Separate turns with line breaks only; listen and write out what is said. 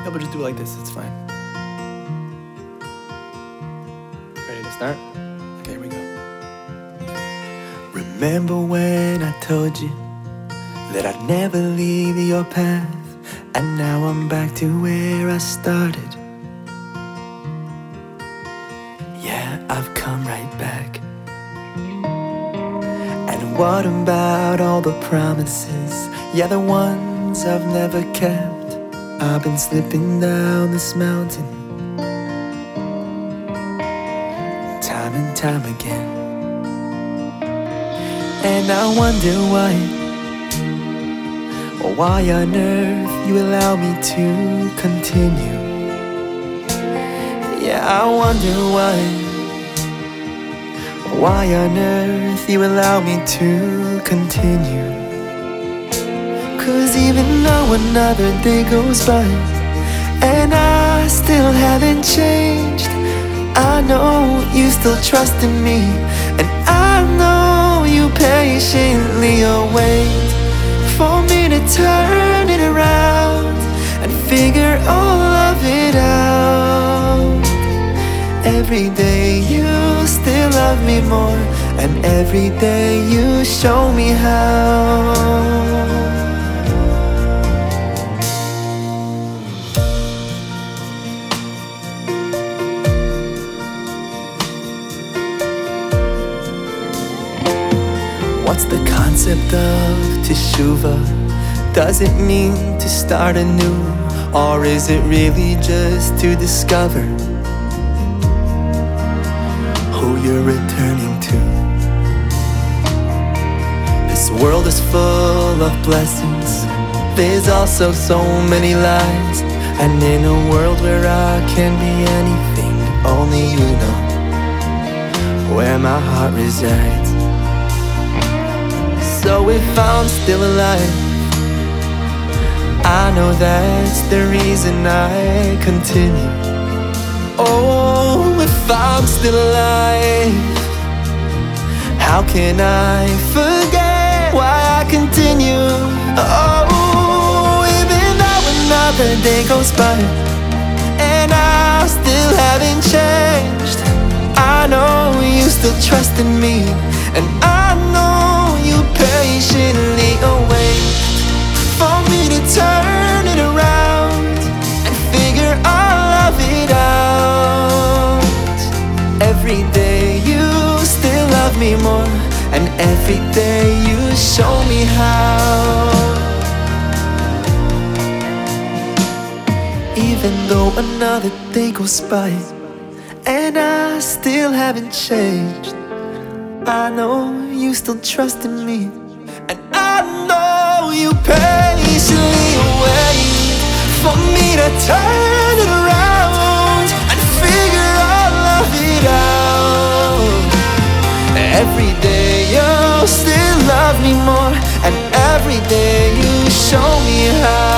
Yeah, but just do it like this, it's fine. Ready to start? Okay, here we go. Remember when I told you that I'd never leave your path, and now I'm back to where I started. Yeah, I've come right back. And what about all the promises? Yeah, the ones I've never kept. I've been slipping down this mountain time and time again. And I wonder why on earth you allow me to continue. Yeah, I wonder why on earth you allow me to continue. 'Cause even though another day goes by and I still haven't changed, I know you still trust in me, and I know you patiently await for me to turn it around and figure all of it out. Every day you still love me more, and every day you show me how. What's the concept of teshuva? Does it mean to start anew? Or is it really just to discover who you're returning to? This world is full of blessings, there's also so many lies. And in a world where I can be anything, only you know where my heart resides. So if I'm still alive, I know that's the reason I continue. Oh, if I'm still alive, how can I forget why I continue? Oh, even though another day goes by and I still haven't changed, I know you still trust in me, and I know you patiently await for me to turn it around and figure all of it out. Every day you still love me more, and every day you show me how. Even though another day goes by and I still haven't changed, I know you still trust in me, and I know you patiently wait for me to turn it around and figure all of it out. Every day you still love me more, and every day you show me how.